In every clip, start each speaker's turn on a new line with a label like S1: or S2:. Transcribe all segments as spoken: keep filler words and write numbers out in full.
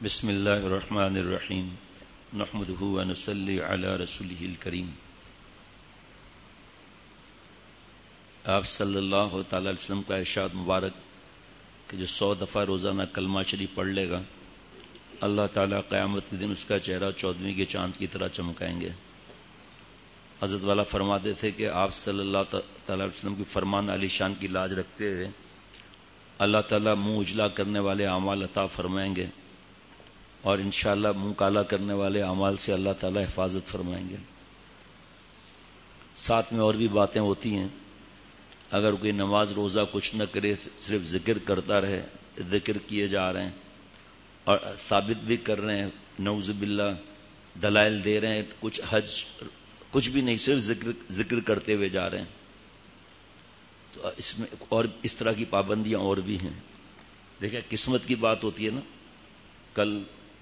S1: بسم اللہ الرحمن الرحیم نحمده ونصلی علی رسوله الکریم. آپ صلی اللہ تعالی علیہ وسلم کا ارشاد مبارک کہ جو سو دفعہ روزانہ کلمہ شریف پڑھ لے گا اللہ تعالیٰ قیامت کے دن اس کا چہرہ چودھویں کے چاند کی طرح چمکائیں گے. حضرت والا فرماتے تھے کہ آپ صلی اللہ تعالی علیہ وسلم کی فرمان علی شان کی لاج رکھتے ہوئے اللہ تعالیٰ منہ اجلا کرنے والے اعمال عطا فرمائیں گے اور انشاءاللہ منہ کالا کرنے والے اعمال سے اللہ تعالیٰ حفاظت فرمائیں گے. ساتھ میں اور بھی باتیں ہوتی ہیں. اگر کوئی نماز روزہ کچھ نہ کرے صرف ذکر کرتا رہے, ذکر کیے جا رہے ہیں اور ثابت بھی کر رہے ہیں, نعوذ باللہ دلائل دے رہے ہیں, کچھ حج کچھ بھی نہیں, صرف ذکر ذکر کرتے ہوئے جا رہے ہیں, تو اس میں اور اس طرح کی پابندیاں اور بھی ہیں. دیکھیں قسمت کی بات ہوتی ہے نا. کل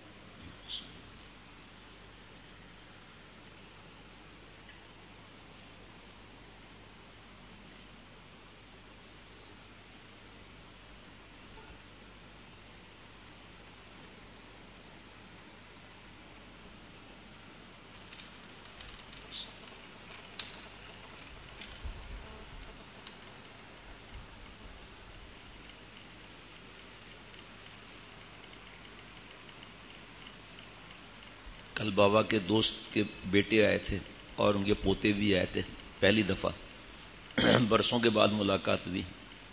S1: کل بابا کے دوست کے بیٹے آئے تھے اور ان کے پوتے بھی آئے تھے. پہلی دفعہ برسوں کے بعد ملاقات ہوئی.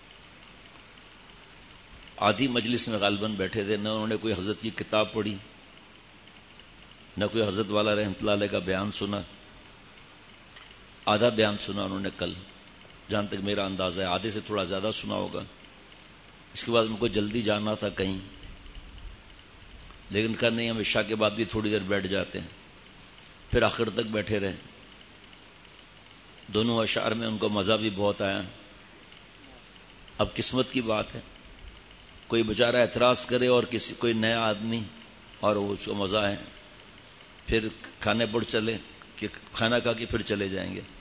S1: آدھی مجلس میں غالباً بیٹھے تھے, نہ انہوں نے کوئی حضرت کی کتاب پڑھی, نہ کوئی حضرت والا رحمۃ اللہ علیہ کا بیان سنا. آدھا بیان سنا انہوں نے کل, جہاں تک میرا اندازہ ہے آدھے سے تھوڑا زیادہ سنا ہوگا. اس کے بعد ان کو جلدی جانا تھا کہیں, لیکن کہا نہیں ہم عشاء کے بعد بھی تھوڑی دیر بیٹھ جاتے ہیں. پھر آخر تک بیٹھے رہے. دونوں اشعار میں ان کو مزہ بھی بہت آیا. اب قسمت کی بات ہے, کوئی بیچارہ اعتراض کرے اور کسی کوئی نیا آدمی اور وہ اس کو مزہ ہے, پھر کھانے پر چلے کہ کھانا کھا کے پھر چلے جائیں گے.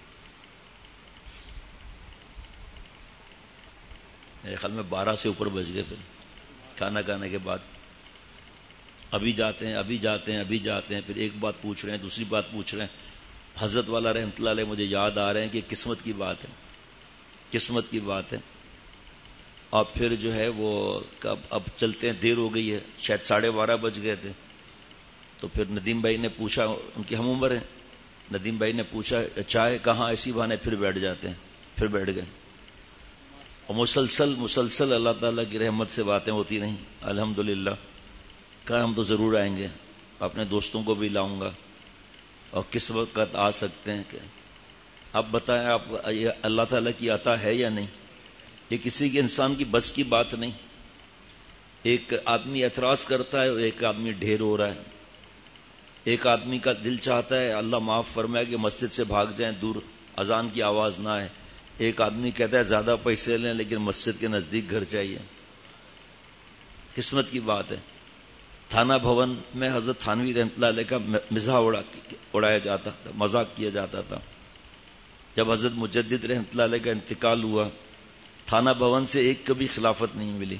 S1: میرے خیال میں بارہ سے اوپر بج گئے. پھر کھانا کھانے کے بعد ابھی جاتے ہیں ابھی جاتے ہیں ابھی جاتے ہیں پھر ایک بات پوچھ رہے ہیں, دوسری بات پوچھ رہے ہیں. حضرت والا رحمۃ اللہ علیہ مجھے یاد آ رہے ہیں کہ قسمت کی بات ہے, قسمت کی بات ہے. اور پھر جو ہے وہ کب اب چلتے ہیں, دیر ہو گئی ہے, شاید ساڑھے بارہ بج گئے تھے. تو پھر ندیم بھائی نے پوچھا, ان کی ہم عمر ہے, ندیم بھائی نے پوچھا چائے کہاں, ایسی بہانے پھر بیٹھ جاتے ہیں. پھر بیٹھ گئے اور مسلسل مسلسل اللہ تعالیٰ کی رحمت سے باتیں ہوتی رہیں. الحمدللہ کہا ہم تو ضرور آئیں گے, اپنے دوستوں کو بھی لاؤں گا, اور کس وقت آ سکتے ہیں. کہ اب بتائیں آپ, یہ اللہ تعالیٰ کی عطا ہے یا نہیں؟ یہ کسی کے انسان کی بس کی بات نہیں. ایک آدمی اعتراض کرتا ہے, ایک آدمی ڈھیر ہو رہا ہے. ایک آدمی کا دل چاہتا ہے اللہ معاف فرمائے کہ مسجد سے بھاگ جائیں, دور اذان کی آواز نہ آئے. ایک آدمی کہتا ہے زیادہ پیسے لیں لیکن مسجد کے نزدیک گھر چاہیے. قسمت کی بات ہے. تھانہ بھون میں حضرت تھانوی رحمۃ اللہ علیہ کا مزاح اڑا اڑایا جاتا تھا, مذاق کیا جاتا تھا. جب حضرت مجدد رحمۃ اللہ علیہ کا انتقال ہوا, تھانہ بھون سے ایک کبھی خلافت نہیں ملی.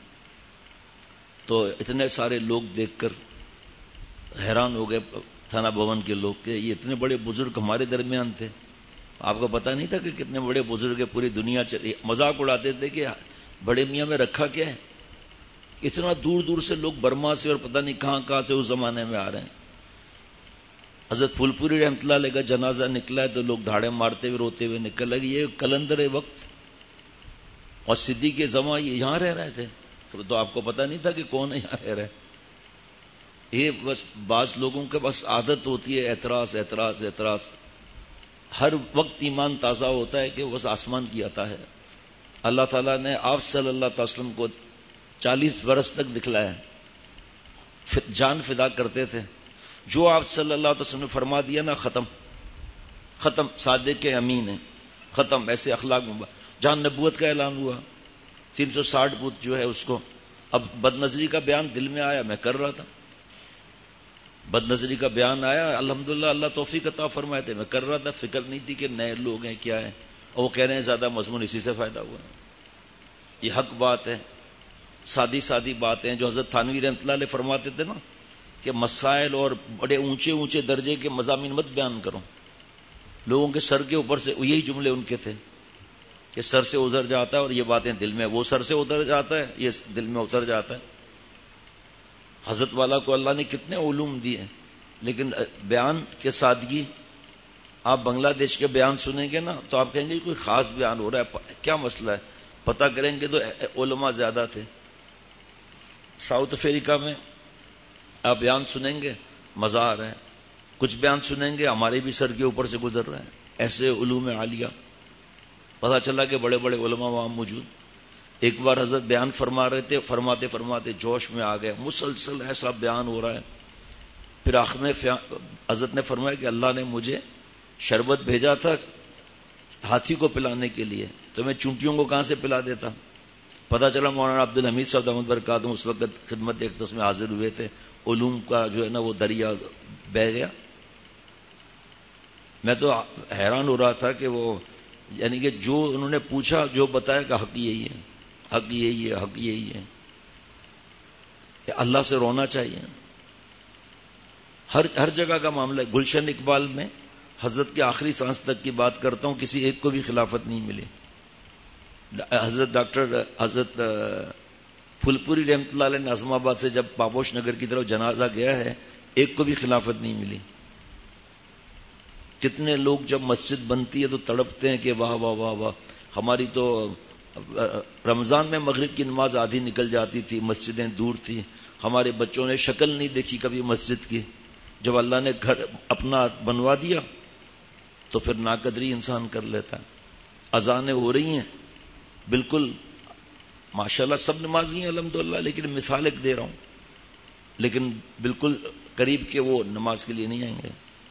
S1: تو اتنے سارے لوگ دیکھ کر حیران ہو گئے تھانہ بھون کے لوگ, کہ یہ اتنے بڑے بزرگ ہمارے درمیان تھے. آپ کو پتا نہیں تھا کہ کتنے بڑے بزرگ پوری دنیا چلی. مذاق اڑاتے تھے کہ بڑے میاں میں رکھا کیا ہے, اتنا دور دور سے لوگ برما سے اور پتہ نہیں کہاں کہاں سے اس زمانے میں آ رہے ہیں. حضرت پھول پوری رحمۃ اللہ علیہ کا جنازہ نکلا ہے تو لوگ دھاڑے مارتے ہوئے روتے ہوئے نکل لگے, یہ کلندر وقت اور صدیق کے زماں یہ یہاں رہ رہے تھے. تو آپ کو پتا نہیں تھا کہ کون یہاں رہ رہے. یہ بس بعض لوگوں کے بس عادت ہوتی ہے اعتراض اعتراض اعتراض. ہر وقت ایمان تازہ ہوتا ہے کہ بس آسمان کی عطا ہے. اللہ تعالیٰ نے آپ صلی اللہ علیہ وسلم کو چالیس برس تک دکھلایا, جان فدا کرتے تھے. جو آپ صلی اللہ علیہ وسلم نے فرما دیا نا, ختم ختم صادق امین ہے, ختم. ایسے اخلاق میں جہاں نبوت کا اعلان ہوا تین سو ساٹھ بت جو ہے اس کو, اب بد نظری کا بیان دل میں آیا, میں کر رہا تھا, بد نظری کا بیان آیا, الحمدللہ اللہ توفیق عطا فرمائے تھے, میں کر رہا تھا. فکر نہیں تھی کہ نئے لوگ ہیں کیا ہے, اور وہ کہہ رہے ہیں زیادہ مضمون اسی سے فائدہ ہوا. یہ حق بات ہے. سادی سادی باتیں جو حضرت تھانوی رحمۃ اللہ علیہ فرماتے تھے نا کہ مسائل اور بڑے اونچے اونچے درجے کے مضامین مت بیان کرو. لوگوں کے سر کے اوپر سے یہی جملے ان کے تھے کہ سر سے اتر جاتا ہے اور یہ باتیں دل میں, وہ سر سے اتر جاتا ہے یہ دل میں اتر جاتا ہے. حضرت والا کو اللہ نے کتنے علوم دیے, لیکن بیان کے سادگی. آپ بنگلہ دیش کے بیان سنیں گے نا تو آپ کہیں گے کوئی خاص بیان ہو رہا ہے, کیا مسئلہ ہے؟ پتہ کریں گے تو علماء زیادہ تھے. ساؤتھ افریقہ میں آپ بیان سنیں گے مزہ آ رہا ہے, کچھ بیان سنیں گے ہمارے بھی سر کے اوپر سے گزر رہا ہے. ایسے علوم عالیہ پتہ چلا کہ بڑے بڑے علماء وہاں موجود. ایک بار حضرت بیان فرما رہے تھے, فرماتے فرماتے جوش میں آ گئے, مسلسل ایسا بیان ہو رہا ہے. پھر آخر میں حضرت نے فرمایا کہ اللہ نے مجھے شربت بھیجا تھا ہاتھی کو پلانے کے لیے, تو میں چونٹیوں کو کہاں سے پلا دیتا. پتہ چلا مولانا عبد الحمید صاحب دامت برکاتہ اس وقت خدمت اقدس میں حاضر ہوئے تھے. علوم کا جو ہے نا وہ دریا بہہ گیا. میں تو حیران ہو رہا تھا کہ وہ یعنی کہ جو انہوں نے پوچھا جو بتایا کہ حق یہی ہے, حق یہی ہے, حق یہی ہے. کہ اللہ سے رونا چاہیے. ہر ہر جگہ کا معاملہ ہے. گلشن اقبال میں حضرت کے آخری سانس تک کی بات کرتا ہوں, کسی ایک کو بھی خلافت نہیں ملی. حضرت ڈاکٹر حضرت پھلپوری رحمۃ اللہ علیہ نے عظم آباد سے جب پابوش نگر کی طرف جنازہ گیا ہے, ایک کو بھی خلافت نہیں ملی. کتنے لوگ جب مسجد بنتی ہے تو تڑپتے ہیں کہ واہ واہ واہ واہ. ہماری تو رمضان میں مغرب کی نماز آدھی نکل جاتی تھی, مسجدیں دور تھی, ہمارے بچوں نے شکل نہیں دیکھی کبھی مسجد کی. جب اللہ نے گھر اپنا بنوا دیا تو پھر ناقدری انسان کر لیتا ہے. اذانیں ہو رہی ہیں, بالکل ماشاءاللہ سب نمازی ہیں الحمدللہ, لیکن مثال ایک دے رہا ہوں, لیکن بالکل قریب کے وہ نماز کے لیے نہیں آئیں گے.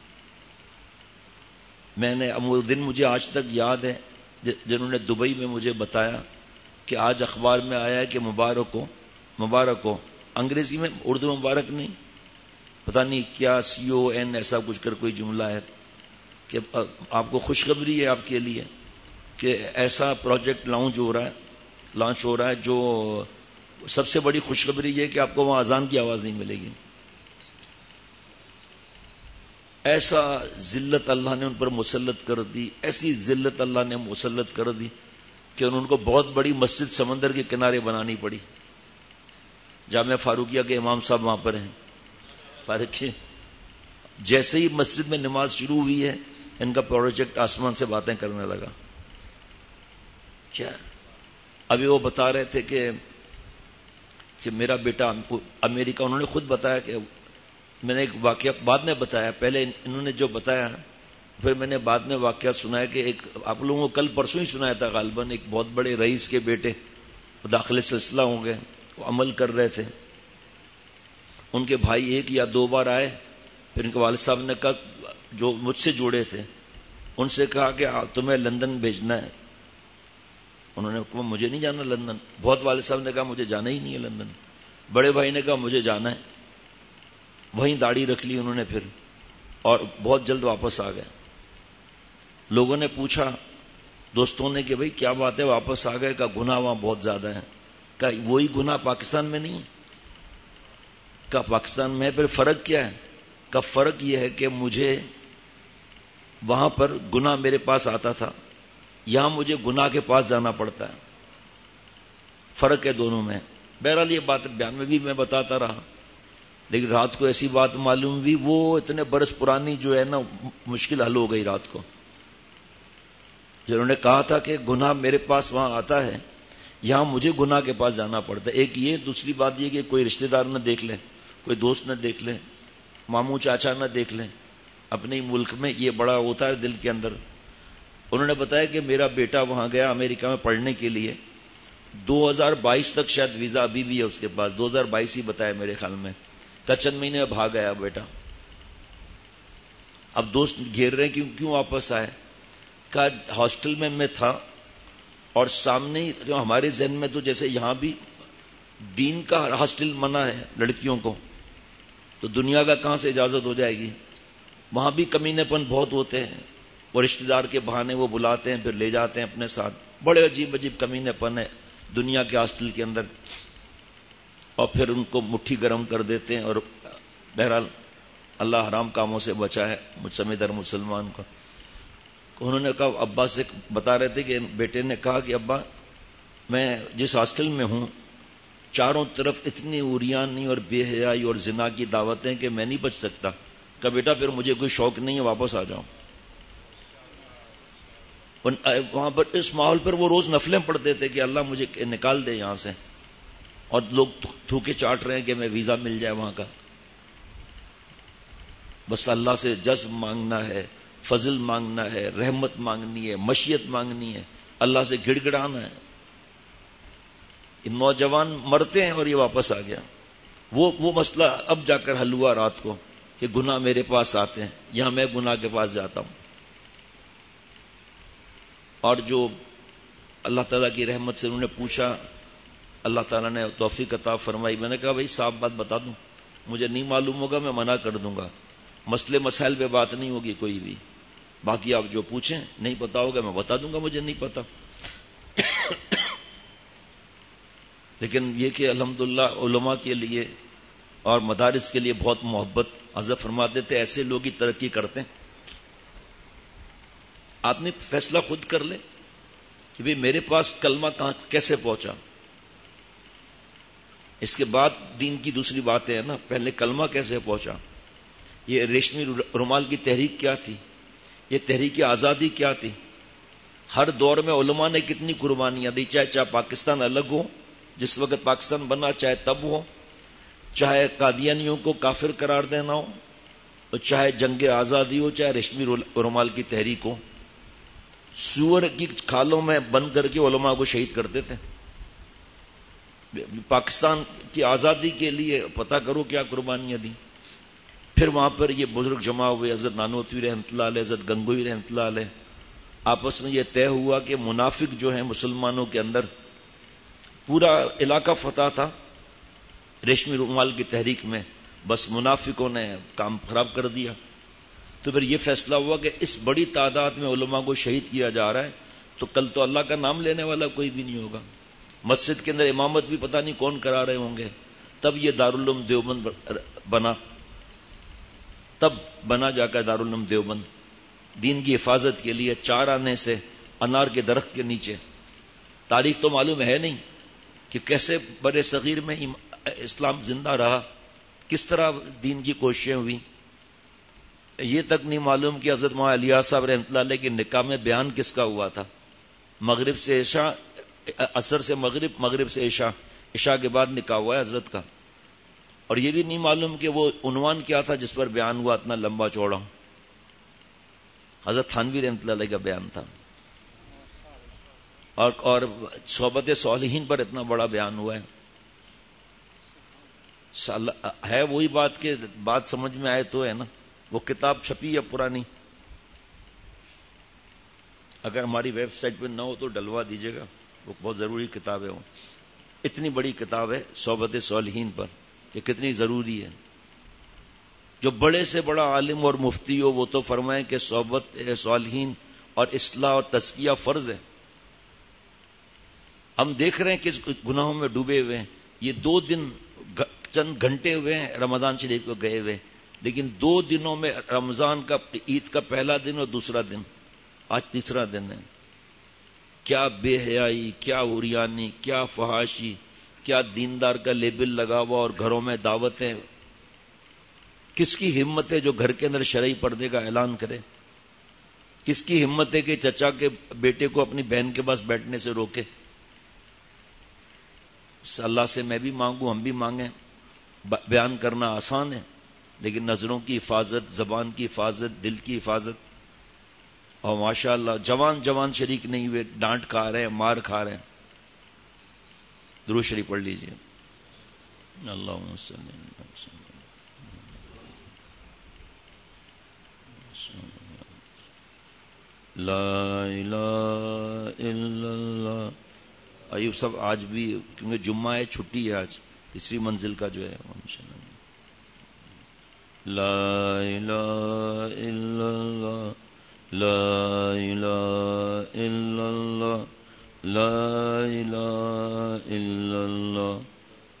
S1: میں نے وہ دن مجھے آج تک یاد ہے جنہوں نے دبئی میں مجھے بتایا کہ آج اخبار میں آیا ہے کہ مبارک ہو, مبارک ہو, انگریزی میں, اردو مبارک نہیں, پتہ نہیں کیا سی او این ایسا کچھ کر کوئی جملہ ہے کہ آپ کو خوشخبری ہے آپ کے لیے کہ ایسا پروجیکٹ لانچ ہو رہا ہے لانچ ہو رہا ہے جو سب سے بڑی خوشخبری یہ کہ آپ کو وہاں اذان کی آواز نہیں ملے گی. ایسا ذلت اللہ نے ان پر مسلط کر دی, ایسی ذلت اللہ نے مسلط کر دی کہ ان کو بہت بڑی مسجد سمندر کے کنارے بنانی پڑی. جامعہ فاروقیہ کے امام صاحب وہاں پر ہیں, فاروق جیسے ہی مسجد میں نماز شروع ہوئی ہے ان کا پروجیکٹ آسمان سے باتیں کرنے لگا. کیا ابھی وہ بتا رہے تھے کہ میرا بیٹا امریکہ, انہوں نے خود بتایا کہ میں نے ایک واقعہ بعد میں بتایا, پہلے انہوں نے جو بتایا پھر میں نے بعد میں واقعہ سنایا کہ ایک آپ لوگوں کو کل پرسوں ہی سنایا تھا غالباً, ایک بہت بڑے رئیس کے بیٹے داخلے سلسلہ ہوں گے, وہ عمل کر رہے تھے. ان کے بھائی ایک یا دو بار آئے, پھر ان کے والد صاحب نے کہا, جو مجھ سے جوڑے تھے ان سے کہا کہ تمہیں لندن بھیجنا ہے. انہوں نے کہا مجھے نہیں جانا لندن. بہت والد صاحب نے کہا مجھے جانا ہی نہیں ہے لندن. بڑے بھائی نے کہا مجھے جانا ہے. وہیں داڑھی رکھ لی انہوں نے پھر, اور بہت جلد واپس آ گئے. لوگوں نے پوچھا دوستوں نے کہ بھئی کیا بات ہے واپس آ گئے؟ کا گناہ وہاں بہت زیادہ ہے. کا وہی گناہ پاکستان میں نہیں ہے؟ کا پاکستان میں پھر فرق کیا ہے؟ کا فرق یہ ہے کہ مجھے وہاں پر گناہ میرے پاس آتا تھا, یہاں مجھے گناہ کے پاس جانا پڑتا ہے. فرق ہے دونوں میں. بہرحال یہ بات بیان میں بھی میں بتاتا رہا, لیکن رات کو ایسی بات معلوم ہوئی, وہ اتنے برس پرانی جو ہے نا مشکل حل ہو گئی رات کو. جنہوں نے کہا تھا کہ گناہ میرے پاس وہاں آتا ہے, یہاں مجھے گناہ کے پاس جانا پڑتا ہے. ایک یہ, دوسری بات یہ کہ کوئی رشتہ دار نہ دیکھ لے, کوئی دوست نہ دیکھ لے, ماموں چاچا نہ دیکھ لیں. اپنے ہی ملک میں یہ بڑا ہوتا ہے دل کے اندر. انہوں نے بتایا کہ میرا بیٹا وہاں گیا امریکہ میں پڑھنے کے لیے, دو ہزار بائیس تک شاید ویزا ابھی بھی ہے اس کے پاس, دو ہزار بائیس ہی بتایا میرے خیال میں, کا چند مہینے میں بھاگ گیا بیٹا. اب دوست گھیر رہے ہیں کیوں کیوں واپس آئے؟ کا ہاسٹل میں میں تھا اور سامنے جو ہمارے ذہن میں تو جیسے یہاں بھی دین کا ہاسٹل منع ہے لڑکیوں کو, تو دنیا کا کہاں سے اجازت ہو جائے گی؟ وہاں بھی کمینے پن بہت ہوتے ہیں, وہ رشتہ دار کے بہانے وہ بلاتے ہیں پھر لے جاتے ہیں اپنے ساتھ. بڑے عجیب عجیب کمینے پن ہے دنیا کے ہاسٹل کے اندر. اور پھر ان کو مٹھی گرم کر دیتے ہیں. اور بہرحال اللہ حرام کاموں سے بچا ہے مجھ سمیت ہر مسلمان کو. انہوں نے کہا, ابا سے بتا رہے تھے کہ بیٹے نے کہا کہ ابا میں جس ہاسٹل میں ہوں چاروں طرف اتنی اوریانی اور بے حیائی اور زنا کی دعوتیں کہ میں نہیں بچ سکتا. کہا بیٹا پھر مجھے کوئی شوق نہیں ہے, واپس آ جاؤں. وہاں پر اس ماحول پر وہ روز نفلیں پڑھتے تھے کہ اللہ مجھے نکال دے یہاں سے, اور لوگ تھوکے چاٹ رہے ہیں کہ میں ویزا مل جائے وہاں کا. بس اللہ سے جذب مانگنا ہے, فضل مانگنا ہے, رحمت مانگنی ہے, مشیت مانگنی ہے, اللہ سے گڑ گڑانا ہے. نوجوان مرتے ہیں اور یہ واپس آ گیا. وہ وہ مسئلہ اب جا کر حل ہوا رات کو کہ گناہ میرے پاس آتے ہیں, یہاں میں گناہ کے پاس جاتا ہوں. اور جو اللہ تعالیٰ کی رحمت سے انہوں نے پوچھا, اللہ تعالیٰ نے توفیق عطا فرمائی. میں نے کہا بھائی صاف بات بتا دوں, مجھے نہیں معلوم ہوگا میں منع کر دوں گا, مسئلے مسائل پہ بات نہیں ہوگی کوئی بھی, باقی آپ جو پوچھیں نہیں پتا ہوگا میں بتا دوں گا مجھے نہیں پتا. لیکن یہ کہ الحمدللہ علماء کے لیے اور مدارس کے لیے بہت محبت. حضرت فرماتے تھے ایسے لوگ ہی ترقی کرتے ہیں. آدمی فیصلہ خود کر لے کہ بھی میرے پاس کلمہ کہاں کیسے پہنچا. اس کے بعد دین کی دوسری باتیں ہیں نا, پہلے کلمہ کیسے پہنچا. یہ ریشمی رومال کی تحریک کیا تھی, یہ تحریک آزادی کیا تھی. ہر دور میں علماء نے کتنی قربانیاں دی, چاہے چاہے پاکستان الگ ہو جس وقت پاکستان بنا, چاہے تب ہو, چاہے قادیانیوں کو کافر قرار دینا ہو, اور چاہے جنگ آزادی ہو, چاہے ریشمی رومال کی تحریک ہو. سور کی کھالوں میں بند کر کے علماء کو شہید کرتے تھے. پاکستان کی آزادی کے لیے پتہ کرو کیا قربانیاں دی. پھر وہاں پر یہ بزرگ جمع ہوئے, حضرت نانوتوی رحمۃ اللہ علیہ, حضرت گنگوئی رحمۃ اللہ علیہ. آپس میں یہ طے ہوا کہ منافق جو ہیں مسلمانوں کے اندر, پورا علاقہ فتح تھا ریشمی رومال کی تحریک میں, بس منافقوں نے کام خراب کر دیا. تو پھر یہ فیصلہ ہوا کہ اس بڑی تعداد میں علماء کو شہید کیا جا رہا ہے تو کل تو اللہ کا نام لینے والا کوئی بھی نہیں ہوگا. مسجد کے اندر امامت بھی پتہ نہیں کون کرا رہے ہوں گے. تب یہ دارالعلوم دیوبند بنا, تب بنا جا کر دارالعلوم دیوبند دین کی حفاظت کے لیے. چار آنے سے انار کے درخت کے نیچے. تاریخ تو معلوم ہے نہیں کہ کیسے برے صغیر میں اسلام زندہ رہا, کس طرح دین کی کوششیں ہوئی. یہ تک نہیں معلوم کہ حضرت مولانا الیاس صاحب رحمۃ اللہ علیہ کے نکاح میں بیان کس کا ہوا تھا. مغرب سے عشاء, عصر سے مغرب, مغرب سے عشاء, عشاء کے بعد نکاح ہوا ہے حضرت کا. اور یہ بھی نہیں معلوم کہ وہ عنوان کیا تھا جس پر بیان ہوا اتنا لمبا چوڑا. حضرت تھانوی رحمۃ اللہ علیہ کا بیان تھا. اور اور صحبت صالحین پر اتنا بڑا بیان ہوا ہے. ہے وہی بات کہ بات سمجھ میں آئے تو ہے نا. وہ کتاب چھپی ہے پرانی, اگر ہماری ویب سائٹ پہ نہ ہو تو ڈلوا دیجیے گا, وہ بہت ضروری کتاب ہے. وہ اتنی بڑی کتاب ہے صحبت صالحین پر, یہ کتنی ضروری ہے. جو بڑے سے بڑا عالم اور مفتی ہو وہ تو فرمائیں کہ صحبت صالحین اور اصلاح اور تزکیہ فرض ہے. ہم دیکھ رہے ہیں کس گناہوں میں ڈوبے ہوئے ہیں. یہ دو دن چند گھنٹے ہوئے ہیں رمضان شریف کو گئے ہوئے, لیکن دو دنوں میں رمضان کا, عید کا پہلا دن اور دوسرا دن, آج تیسرا دن ہے. کیا بے حیائی, کیا اوریانی, کیا فحاشی, کیا دیندار کا لیبل لگا ہوا اور گھروں میں دعوتیں. کس کی ہمت ہے جو گھر کے اندر شرعی پردے کا اعلان کرے؟ کس کی ہمت ہے کہ چچا کے بیٹے کو اپنی بہن کے پاس بیٹھنے سے روکے؟ اللہ سے میں بھی مانگوں, ہم بھی مانگیں. بیان کرنا آسان ہے, لیکن نظروں کی حفاظت, زبان کی حفاظت, دل کی حفاظت. اور ماشاءاللہ جوان جوان شریک نہیں ہوئے, ڈانٹ کھا رہے ہیں, مار کھا رہے ہیں. درود شریف پڑھ لیجیے. اللہم صلی اللہ علیہ وسلم. لا الہ الا اللہ. ایوب صاحب آج بھی کیونکہ جمعہ ہے, چھٹی ہے آج, تیسری منزل کا جو ہے. لا الہ الا اللہ, لا الہ الا اللہ, لا الہ الا اللہ,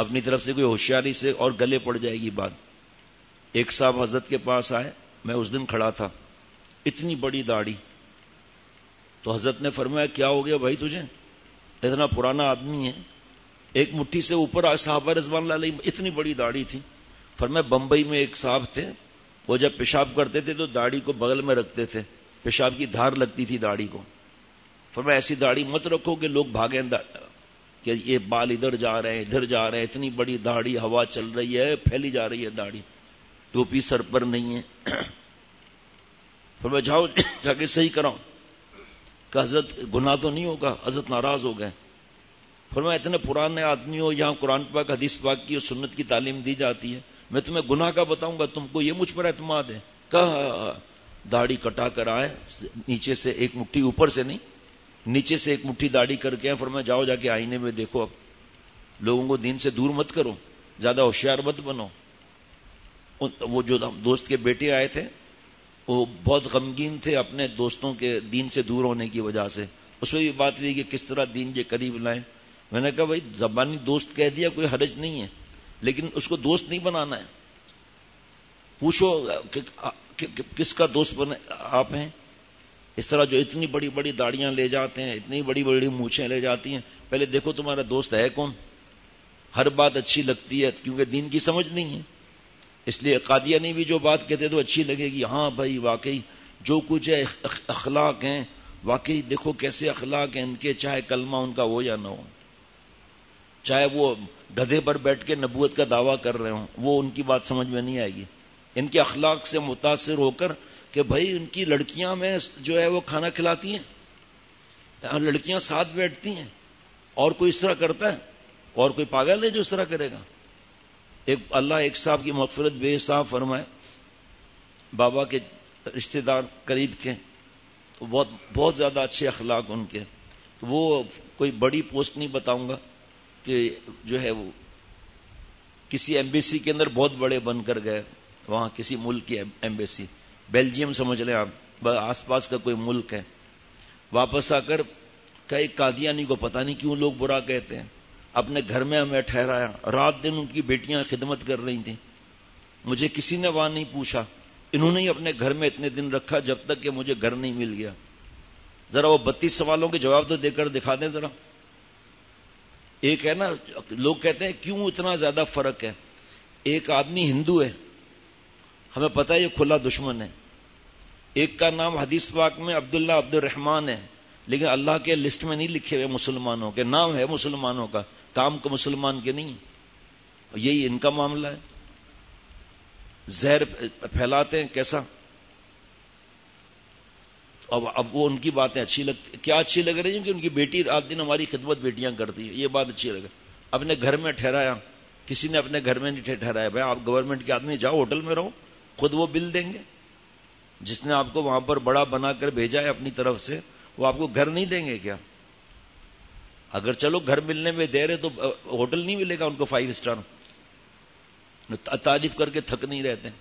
S1: اپنی طرف سے کوئی ہوشیاری سے اور گلے پڑ جائے گی بات. ایک صاحب حضرت کے پاس آئے, میں اس دن کھڑا تھا, اتنی بڑی داڑھی. تو حضرت نے فرمایا کیا ہو گیا بھائی تجھے, اتنا پرانا آدمی ہے, ایک مٹھی سے اوپر صحابہ رضوان اللہ علیہم اتنی بڑی داڑھی تھی. فرمایا بمبئی میں ایک صاحب تھے, وہ جب پیشاب کرتے تھے تو داڑھی کو بغل میں رکھتے تھے, پیشاب کی دھار لگتی تھی داڑھی کو. فرمایا ایسی داڑھی مت رکھو کہ لوگ بھاگیں کہ یہ بال ادھر جا رہے ہیں ادھر جا رہے ہیں, اتنی بڑی داڑھی, ہوا چل رہی ہے, پھیلی جا رہی ہے داڑھی, ٹوپی سر پر نہیں ہے. فرمایا جاؤ جا کے صحیح کراؤ. کہ حضرت گناہ تو نہیں ہوگا؟ حضرت ناراض ہو گئے. فرمایا اتنے پرانے آدمی ہو, یہاں قرآن پاک حدیث پاک کی اور سنت کی تعلیم دی جاتی ہے, میں تمہیں گناہ کا بتاؤں گا, تم کو یہ مجھ پر اعتماد ہے؟ کہا داڑھی کٹا کر آئے, نیچے سے ایک مٹھی, اوپر سے نہیں, نیچے سے ایک مٹھی داڑھی کر کے. فرمایا جاؤ جا کے آئینے میں دیکھو, اب لوگوں کو دین سے دور مت کرو, زیادہ ہوشیار مت بنو. وہ جو دوست کے بیٹے آئے تھے وہ بہت غمگین تھے اپنے دوستوں کے دین سے دور ہونے کی وجہ سے. اس میں بھی بات ہوئی کہ کس طرح دین کے قریب لائیں. میں نے کہا بھائی زبانی دوست کہہ دیا کوئی حرج نہیں ہے, لیکن اس کو دوست نہیں بنانا ہے. پوچھو کہ کس کا دوست بنے آپ ہیں. اس طرح جو اتنی بڑی بڑی داڑیاں لے جاتے ہیں, اتنی بڑی بڑی مونچھیں لے جاتی ہیں, پہلے دیکھو تمہارا دوست ہے کون. ہر بات اچھی لگتی ہے کیونکہ دین کی سمجھ نہیں ہے, اس لیے قادیانی بھی جو بات کہتے تو اچھی لگے گی. ہاں بھائی واقعی جو کچھ ہے اخلاق ہیں, واقعی دیکھو کیسے اخلاق ہیں ان کے, چاہے کلمہ ان کا ہو یا نہ ہو, چاہے وہ گدھے پر بیٹھ کے نبوت کا دعویٰ کر رہے ہوں, وہ ان کی بات سمجھ میں نہیں آئے گی. ان کے اخلاق سے متاثر ہو کر کہ بھائی ان کی لڑکیاں میں جو ہے وہ کھانا کھلاتی ہیں, لڑکیاں ساتھ بیٹھتی ہیں, اور کوئی اس طرح کرتا ہے؟ اور کوئی پاگل ہے جو اس طرح کرے گا؟ ایک اللہ ایک صاحب کی مغفرت بے حساب فرمائے, بابا کے رشتہ دار قریب کے, تو بہت بہت زیادہ اچھے اخلاق ان کے. تو وہ کوئی بڑی پوسٹ نہیں بتاؤں گا کہ جو ہے وہ کسی ایمبیسی کے اندر بہت بڑے بن کر گئے, وہاں کسی ملک کی ایمبیسی, بیلجیم سمجھ لیں آپ, آس پاس کا کوئی ملک ہے. واپس آ کر کئی قادیانی کو پتہ نہیں کیوں لوگ برا کہتے ہیں, اپنے گھر میں ہمیں ٹھہرایا, رات دن ان کی بیٹیاں خدمت کر رہی تھیں, مجھے کسی نے وہاں نہیں پوچھا, انہوں نے ہی اپنے گھر میں اتنے دن رکھا جب تک کہ مجھے گھر نہیں مل گیا. ذرا وہ بتیس سوالوں کے جواب تو دے کر دکھا دیں ذرا. ایک ہے نا, لوگ کہتے ہیں کیوں اتنا زیادہ فرق ہے. ایک آدمی ہندو ہے, ہمیں پتہ ہے یہ کھلا دشمن ہے. ایک کا نام حدیث پاک میں عبداللہ عبد الرحمان ہے, لیکن اللہ کے لسٹ میں نہیں لکھے ہوئے مسلمانوں کے, نام ہے مسلمانوں کا, کام کو مسلمان کے نہیں. یہی ان کا معاملہ ہے, زہر پھیلاتے ہیں کیسا. اب اب وہ ان کی باتیں اچھی لگتی, کیا اچھی لگ رہی ہیں کہ ان کی بیٹی رات دن ہماری خدمت بیٹیاں کرتی ہیں, یہ بات اچھی لگے. اپنے گھر میں ٹھہرایا, کسی نے اپنے گھر میں نہیں ٹھہرایا. بھائی آپ گورنمنٹ کے آدمی, جاؤ ہوٹل میں رہو, خود وہ بل دیں گے. جس نے آپ کو وہاں پر بڑا بنا کر بھیجا ہے اپنی طرف سے, وہ آپ کو گھر نہیں دیں گے کیا؟ اگر چلو گھر ملنے میں دیر ہے تو ہوٹل نہیں ملے گا ان کو فائیو اسٹار, تعریف کر کے تھک نہیں رہتے.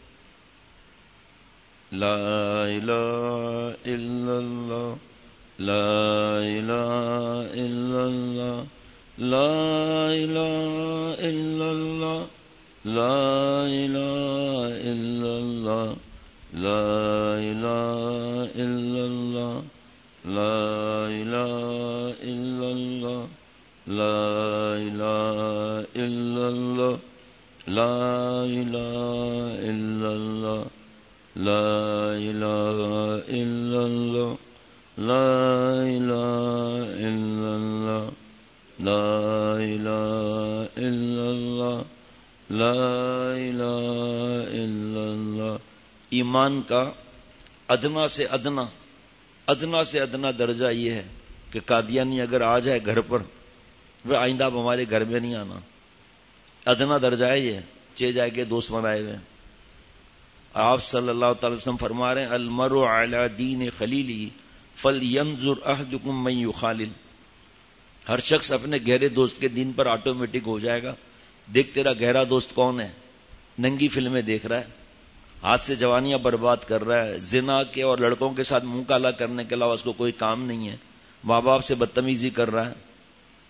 S1: لا الہ الا اللہ, لا الہ الا اللہ, لا الہ الا اللہ, لا الہ الا اللہ, لا الہ الا اللہ, لا الہ الا اللہ, لا الہ الا اللہ, لا الہ الا اللہ, لا الہ الا اللہ, لا الہ الا اللہ, لا الہ الا اللہ, لا الہ الا اللہ. ایمان کا ادنا سے ادنا ادنا سے ادنا درجہ یہ ہے کہ قادیانی اگر آ جائے گھر پر, وہ آئندہ اب ہمارے گھر میں نہیں آنا. ادنا درجہ ہے یہ, چے جائے کے دوست بنائے ہوئے. آپ صلی اللہ تعالی وسلم فرما رہے ہیں المرء علی دین خلیلی فلینظر احدکم من یخالل. ہر شخص اپنے گہرے دوست کے دین پر آٹومیٹک ہو جائے گا. دیکھ تیرا گہرا دوست کون ہے, ننگی فلمیں دیکھ رہا ہے, ہاتھ سے جوانیاں برباد کر رہا ہے, زنا کے اور لڑکوں کے ساتھ منہ کالا کرنے کے علاوہ اس کو کوئی کام نہیں ہے, ماں باپ سے بدتمیزی کر رہا ہے,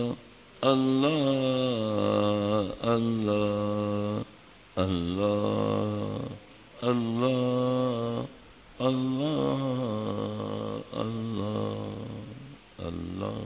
S1: اللہ اللہ اللہ اللہ اللہ اللہ.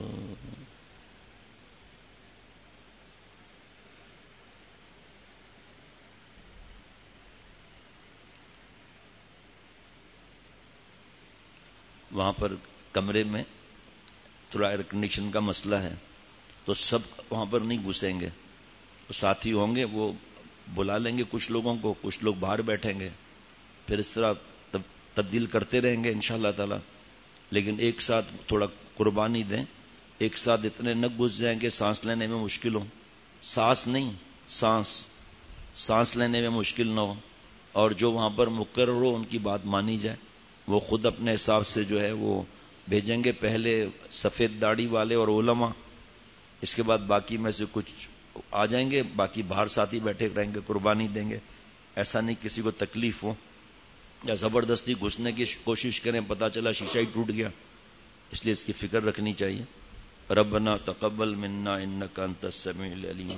S1: وہاں پر کمرے میں تھوڑا ایئر کنڈیشن کا مسئلہ ہے تو سب وہاں پر نہیں گھسیں گے. تو ساتھی ہوں گے وہ بلا لیں گے کچھ لوگوں کو, کچھ لوگ باہر بیٹھیں گے, پھر اس طرح تبدیل کرتے رہیں گے انشاءاللہ تعالی. لیکن ایک ساتھ تھوڑا قربانی دیں, ایک ساتھ اتنے نہ گھس جائیں کہ سانس لینے میں مشکل ہو. سانس نہیں سانس سانس لینے میں مشکل نہ ہو, اور جو وہاں پر مقرر ہو ان کی بات مانی جائے. وہ خود اپنے حساب سے جو ہے وہ بھیجیں گے, پہلے سفید داڑھی والے اور علماء, اس کے بعد باقی میں سے کچھ آ جائیں گے, باقی باہر ساتھی بیٹھے رہیں گے, قربانی دیں گے. ایسا نہیں کسی کو تکلیف ہو یا زبردستی گھسنے کی کوشش کریں, پتا چلا شیشہ ہی ٹوٹ گیا. اس لیے اس کی فکر رکھنی چاہیے. ربنا تقبل منا انک انت السمیع العلیم.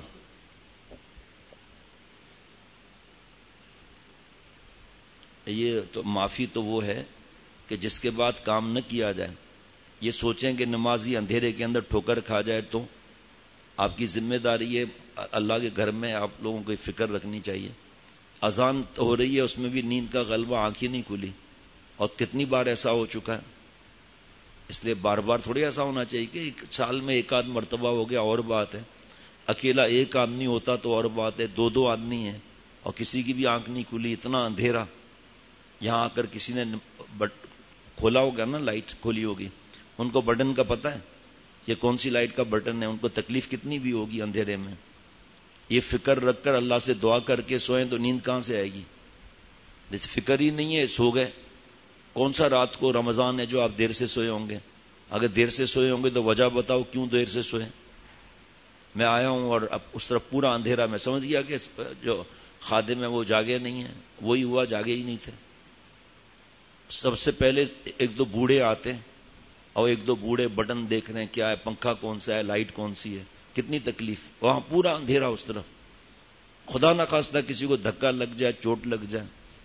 S1: یہ تو معافی تو وہ ہے کہ جس کے بعد کام نہ کیا جائے. یہ سوچیں کہ نمازی اندھیرے کے اندر ٹھوکر کھا جائے تو آپ کی ذمہ داری ہے اللہ کے گھر میں آپ لوگوں کو فکر رکھنی چاہیے. اذان ہو رہی ہے, اس میں بھی نیند کا غلبہ, آنکھ ہی نہیں کھلی, اور کتنی بار ایسا ہو چکا ہے. اس لیے بار بار تھوڑی ایسا ہونا چاہیے کہ ایک سال میں ایک آدھ مرتبہ ہو گیا اور بات ہے, اکیلا ایک آدمی ہوتا تو اور بات ہے, دو دو آدمی ہیں اور کسی کی بھی آنکھ نہیں کھلی, اتنا اندھیرا. یہاں آ کر کسی نے بٹ کھولا ہوگا نا, لائٹ کھولی ہوگی, ان کو بٹن کا پتہ ہے یہ کون سی لائٹ کا بٹن ہے, ان کو تکلیف کتنی بھی ہوگی اندھیرے میں. یہ فکر رکھ کر اللہ سے دعا کر کے سوئیں تو نیند کہاں سے آئے گی؟ جیسے فکر ہی نہیں ہے سو گئے. کون سا رات کو رمضان ہے جو آپ دیر سے سوئے ہوں گے؟ اگر دیر سے سوئے ہوں گے تو وجہ بتاؤ کیوں دیر سے سوئے. میں آیا ہوں اور اب اس طرح پورا اندھیرا, میں سمجھ گیا کہ جو خادم ہے وہ جاگے نہیں ہیں, وہی ہوا جاگے ہی نہیں تھے. سب سے پہلے ایک دو بوڑھے آتے ہیں اور ایک دو بوڑھے بٹن دیکھ رہے ہیں کیا ہے, پنکھا کون سا ہے, لائٹ کون سی ہے, کتنی تکلیف. وہاں پورا اندھیرا اس طرف, خدا نہ خواستہ کسی کو دھکا لگ جائے, چوٹ لگ جائے.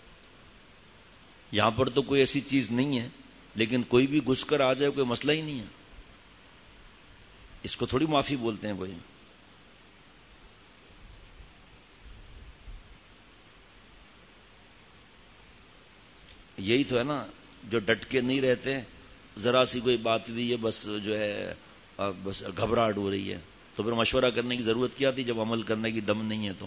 S1: یہاں پر تو کوئی ایسی چیز نہیں ہے, لیکن کوئی بھی گھس کر آ جائے کوئی مسئلہ ہی نہیں ہے. اس کو تھوڑی معافی بولتے ہیں بھائی. یہی تو ہے نا, جو ڈٹ کے نہیں رہتے, ذرا سی کوئی بات ہوئی ہے بس جو ہے بس گھبراہٹ ہو رہی ہے, تو پھر مشورہ کرنے کی ضرورت کیا تھی جب عمل کرنے کی دم نہیں ہے. تو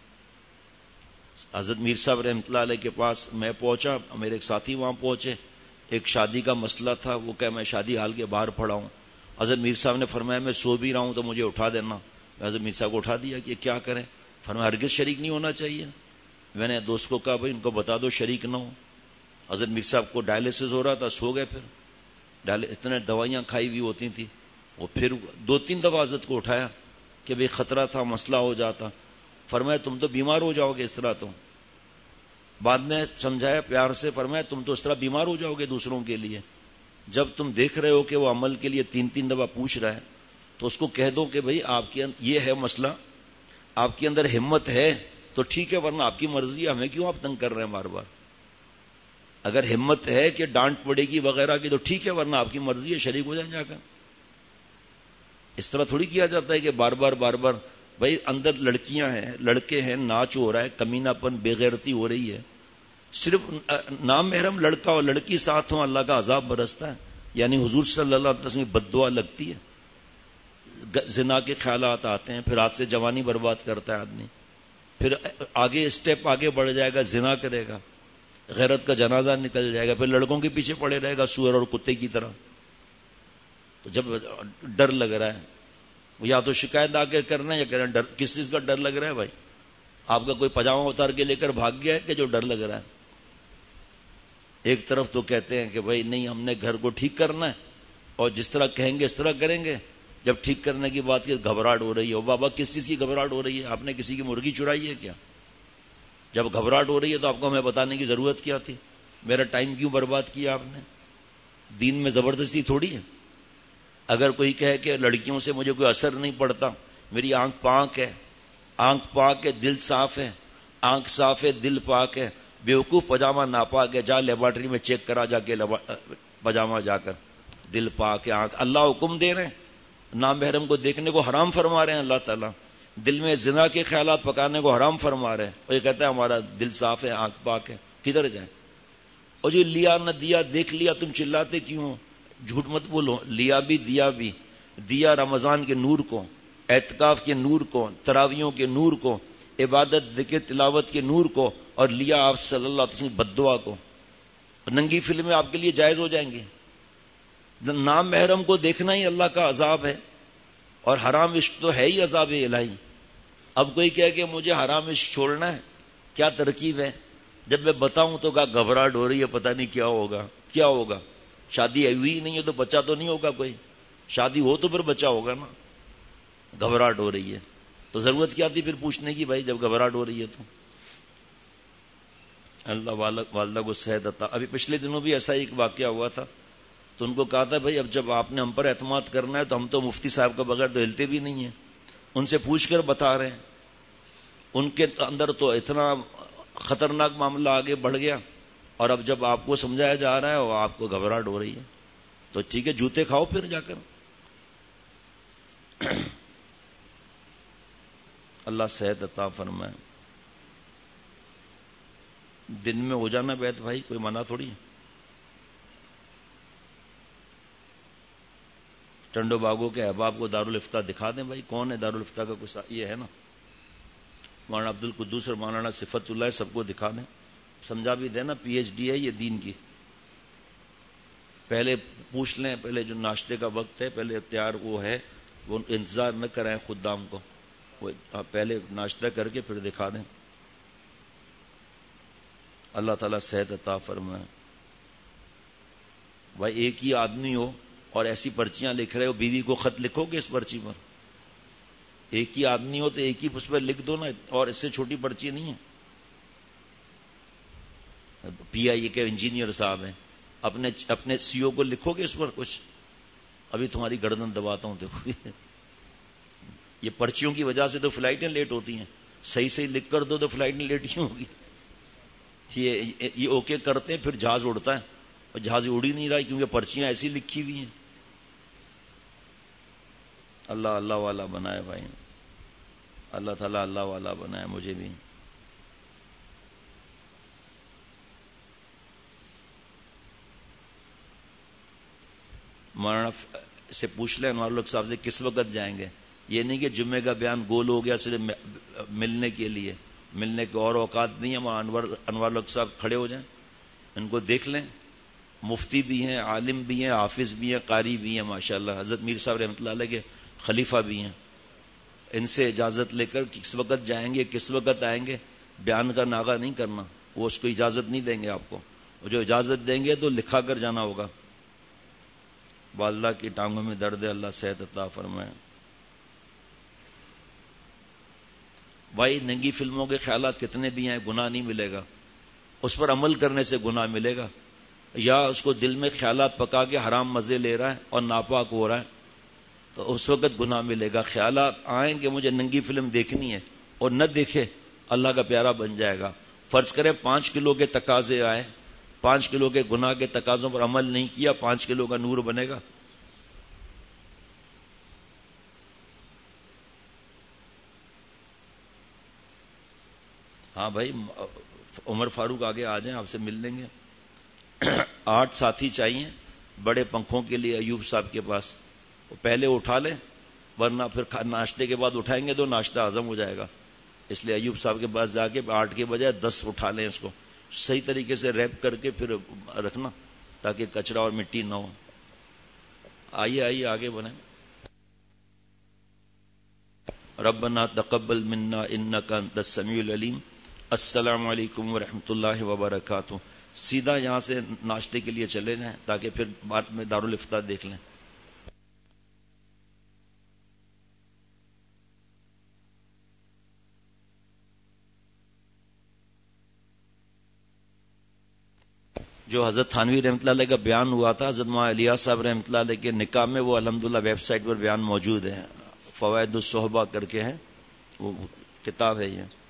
S1: حضرت میر صاحب رحمۃ اللہ علیہ کے پاس میں پہنچا, میرے ایک ساتھی وہاں پہنچے, ایک شادی کا مسئلہ تھا, وہ کہ میں شادی حال کے باہر پڑا ہوں. حضرت میر صاحب نے فرمایا میں سو بھی رہا ہوں تو مجھے اٹھا دینا. میں حضرت میر صاحب کو اٹھا دیا کہ کیا کریں. فرمایا ہرگز شریک نہیں ہونا چاہیے. میں نے دوست کو کہا بھائی ان کو بتا دو شریک نہ ہو. حضرت میر صاحب کو ڈائلسس ہو رہا تھا, سو گئے. پھر اتنے دوائیاں کھائی ہوئی ہوتی تھی, وہ پھر دو تین دفعہ حضرت کو اٹھایا کہ بھئی خطرہ تھا, مسئلہ ہو جاتا. فرمایا تم تو بیمار ہو جاؤ گے اس طرح. تو بعد میں سمجھایا پیار سے, فرمایا تم تو اس طرح بیمار ہو جاؤ گے دوسروں کے لیے. جب تم دیکھ رہے ہو کہ وہ عمل کے لیے تین تین دفعہ پوچھ رہا ہے تو اس کو کہہ دو کہ بھئی آپ کے یہ ہے مسئلہ, آپ کے اندر ہمت ہے تو ٹھیک ہے, ورنہ آپ کی مرضی ہے, ہمیں کیوں آپ تنگ کر رہے ہیں بار بار. اگر ہمت ہے کہ ڈانٹ پڑے گی وغیرہ کی تو ٹھیک ہے, ورنہ آپ کی مرضی ہے, شریک ہو جائیں جا کر. اس طرح تھوڑی کیا جاتا ہے کہ بار بار بار بار. بھائی اندر لڑکیاں ہیں, لڑکے ہیں, ناچ ہو رہا ہے, کمینہ پن بے غیرتی ہو رہی ہے, صرف نام محرم لڑکا اور لڑکی ساتھ ہوں اللہ کا عذاب برستا ہے. یعنی حضور صلی اللہ علیہ وسلم کی بد دعا لگتی ہے. زنا کے خیالات آتے ہیں, پھر ہاتھ سے جوانی برباد کرتا ہے آدمی, پھر آگے اسٹیپ آگے بڑھ جائے گا, زنا کرے گا, غیرت کا جنازہ نکل جائے گا, پھر لڑکوں کے پیچھے پڑے رہے گا سور اور کتے کی طرح. تو جب ڈر لگ رہا ہے, یا تو شکایت آ کے کرنا ہے یا کہنا ڈر, کس چیز کا ڈر لگ رہا ہے بھائی؟ آپ کا کوئی پجامہ اتار کے لے کر بھاگ گیا ہے کہ جو ڈر لگ رہا ہے؟ ایک طرف تو کہتے ہیں کہ بھائی نہیں ہم نے گھر کو ٹھیک کرنا ہے اور جس طرح کہیں گے اس طرح کریں گے. جب ٹھیک کرنے کی بات کی گھبراہٹ ہو رہی ہے. بابا کس چیز کی گھبراہٹ ہو رہی ہے؟ آپ نے کسی کی مرغی چرائی ہے کیا؟ جب گھبراہٹ ہو رہی ہے تو آپ کو ہمیں بتانے کی ضرورت کیا تھی؟ میرا ٹائم کیوں برباد کیا آپ نے؟ دین میں زبردستی تھوڑی ہے. اگر کوئی کہے کہ لڑکیوں سے مجھے کوئی اثر نہیں پڑتا, میری آنکھ پانک ہے, آنکھ پاک ہے دل صاف ہے، آنکھ صاف ہے دل پاک ہے، بیوقوف پاجامہ ناپاک ہے، جا لیبارٹری میں چیک کرا جا کے پاجامہ جا کر، دل پاک ہے آنکھ۔ اللہ حکم دے رہے ہیں نامحرم کو دیکھنے کو حرام فرما رہے ہیں اللہ تعالیٰ، دل میں زنا کے خیالات پکانے کو حرام فرما رہے ہیں، اور یہ کہتا ہے ہمارا دل صاف ہے آنکھ پاک ہے، کدھر جائیں؟ اور جو لیا نہ دیا دیکھ لیا تم چلاتے کیوں ہو؟ جھوٹ مت بولو، لیا بھی دیا بھی، دیا رمضان کے نور کو، اعتکاف کے نور کو، تراویوں کے نور کو، عبادت ذکر تلاوت کے نور کو، اور لیا آپ صلی اللہ علیہ وسلم بد دعا کو۔ ننگی فلمیں آپ کے لیے جائز ہو جائیں گی؟ نام محرم کو دیکھنا ہی اللہ کا عذاب ہے، اور حرام عشق تو ہے ہی عذاب الہی۔ اب کوئی کہے کہ مجھے حرام عشق چھوڑنا ہے، کیا ترکیب ہے؟ جب میں بتاؤں تو کہا گھبراہٹ ہو رہی ہے، پتہ نہیں کیا ہوگا۔ کیا ہوگا؟ شادی ہوئی نہیں ہے تو بچہ تو نہیں ہوگا کوئی، شادی ہو تو پھر بچہ ہوگا نا۔ گھبراہٹ ہو رہی ہے تو ضرورت کیا تھی پھر پوچھنے کی؟ بھائی جب گھبراہٹ ہو رہی ہے تو اللہ والدہ کو صحت عطا۔ ابھی پچھلے دنوں بھی ایسا ایک واقعہ ہوا تھا، تو ان کو کہا تھا بھائی اب جب آپ نے ہم پر اعتماد کرنا ہے تو ہم تو مفتی صاحب کا بغیر تو ہلتے بھی نہیں ہیں، ان سے پوچھ کر بتا رہے ہیں۔ ان کے اندر تو اتنا خطرناک معاملہ آگے بڑھ گیا، اور اب جب آپ کو سمجھایا جا رہا ہے اور آپ کو گھبراہٹ ہو رہی ہے تو ٹھیک ہے جوتے کھاؤ پھر جا کر۔ اللہ صحت عطا فرمائے۔ دن میں ہو جانا بیت بھائی، کوئی منع تھوڑی ہے۔ ٹنڈو باغوں کے احباب کو دارالفتہ دکھا دیں بھائی، کون ہے دارالفتہ کا کچھ یہ ہے نا، مولانا عبد القدوس اور مولانا صفت اللہ سب کو دکھا دیں، سمجھا بھی دینا پی ایچ ڈی ہے یہ دین کی۔ پہلے پوچھ لیں، پہلے جو ناشتے کا وقت ہے پہلے تیار وہ ہے، وہ انتظار نہ کریں خدام کو، وہ پہلے ناشتہ کر کے پھر دکھا دیں۔ اللہ تعالیٰ صحت عطا فرمائے۔ بھائی ایک ہی آدمی ہو اور ایسی پرچیاں لکھ رہے ہو، بیوی کو خط لکھو گے اس پرچی پر؟ ایک ہی آدمی ہو تو ایک ہی اس پر لکھ دو نا، اور اس سے چھوٹی پرچی نہیں ہے۔ پی آئی اے کے انجینئر صاحب ہیں، اپنے اپنے سی او کو لکھو گے اس پر کچھ؟ ابھی تمہاری گردن دباتا ہوں دیکھو، یہ پرچیوں کی وجہ سے تو فلائٹیں لیٹ ہوتی ہیں، صحیح صحیح لکھ کر دو تو فلائٹیں لیٹ کیوں ہوگی؟ یہ یہ اوکے کرتے ہیں پھر جہاز اڑتا ہے، اور جہاز اڑ ہی نہیں رہا کیونکہ پرچیاں ایسی لکھی ہوئی ہیں۔ اللہ اللہ والا بنائے بھائی، اللہ تعالیٰ اللہ والا بنائے مجھے بھی۔ مولانا سے پوچھ لیں انوار الحق صاحب سے کس وقت جائیں گے؟ یہ نہیں کہ جمعے کا بیان گول ہو گیا صرف ملنے کے لیے، ملنے کے اور اوقات نہیں ہے۔ انوار انوار الحق صاحب کھڑے ہو جائیں، ان کو دیکھ لیں، مفتی بھی ہیں، عالم بھی ہیں، حافظ بھی ہیں، قاری بھی ہیں ماشاءاللہ، حضرت میر صاحب رحمۃ اللہ علیہ کے خلیفہ بھی ہیں۔ ان سے اجازت لے کر کس وقت جائیں گے کس وقت آئیں گے بیان کا ناغہ نہیں کرنا، وہ اس کو اجازت نہیں دیں گے آپ کو، اور جو اجازت دیں گے تو لکھا کر جانا ہوگا۔ والدہ کی ٹانگوں میں درد ہے، اللہ صحت عطا فرمائے۔ بھائی ننگی فلموں کے خیالات کتنے بھی ہیں، گناہ نہیں ملے گا، اس پر عمل کرنے سے گناہ ملے گا۔ یا اس کو دل میں خیالات پکا کے حرام مزے لے رہا ہے اور ناپاک ہو رہا ہے تو اس وقت گناہ ملے گا۔ خیالات آئیں کہ مجھے ننگی فلم دیکھنی ہے اور نہ دیکھے اللہ کا پیارا بن جائے گا۔ فرض کریں پانچ کلو کے تقاضے آئے، پانچ کلو کے گناہ کے تقاضوں پر عمل نہیں کیا، پانچ کلو کا نور بنے گا؟ ہاں بھائی عمر فاروق آگے آ جائیں، آپ سے مل لیں گے۔ آٹھ ساتھی چاہیے بڑے پنکھوں کے لیے ایوب صاحب کے پاس، وہ پہلے اٹھا لیں ورنہ پھر ناشتے کے بعد اٹھائیں گے تو ناشتہ ہضم ہو جائے گا، اس لیے ایوب صاحب کے پاس جا کے آٹھ کے بجائے دس اٹھا لیں، اس کو صحیح طریقے سے ریپ کر کے پھر رکھنا تاکہ کچرا اور مٹی نہ ہو۔ آئیے آئیے آگے بڑھیں۔ ربنا تقبل منا انک انت السمیع العلیم۔ السلام علیکم ورحمۃ اللہ وبرکاتہ۔ سیدھا یہاں سے ناشتے کے لیے چلے جائیں تاکہ پھر بعد میں دارالفتہ دیکھ لیں۔ جو حضرت تھانوی رحمۃ اللہ علیہ کا بیان ہوا تھا حضرت مولانا الیاس صاحب رحمۃ اللہ علیہ کے نکاح میں، وہ الحمدللہ ویب سائٹ پر بیان موجود ہے، فوائد الصحبہ کر کے ہیں، وہ
S2: کتاب ہے یہ.